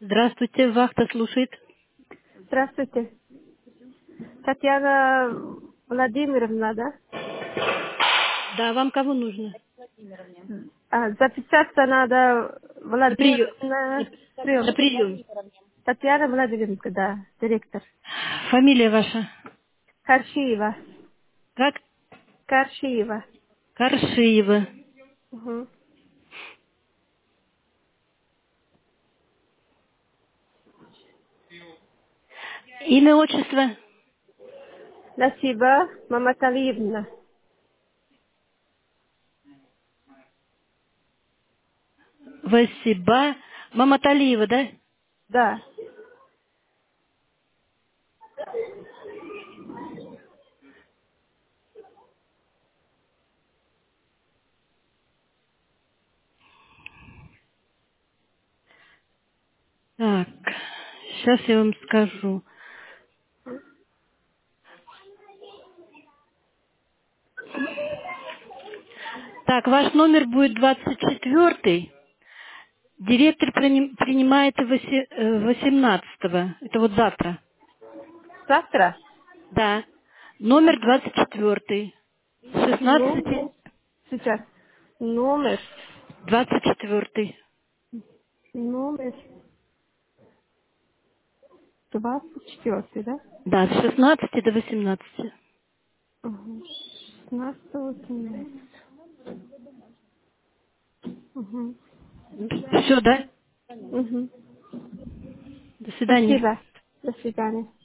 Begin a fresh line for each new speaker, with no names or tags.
Здравствуйте, вахта слушает.
Здравствуйте. Татьяна Владимировна, да?
Да, вам кого нужно?
Записаться надо
На прием.
Владимировна
На
прием.
прием.
Татьяна Владимировна, да, директор.
Фамилия ваша?
Каршиева.
Как?
Каршиева.
Каршиева.
Угу.
Имя, отчество?
Насиба Маматалиевна.
Васиба Маматалиева, да?
Да.
Так, сейчас я вам скажу. Так, ваш номер будет 24-й. Директор принимает 18-го. Это вот завтра.
Завтра?
Да. Номер 24-й. С 16.
Номер. Сейчас. Номер.
24-й.
Номер 24, да?
Да, с 16 до 18.
Угу. 16, 18. Угу.
Все, да?
Угу.
До свидания.
Спасибо. До свидания.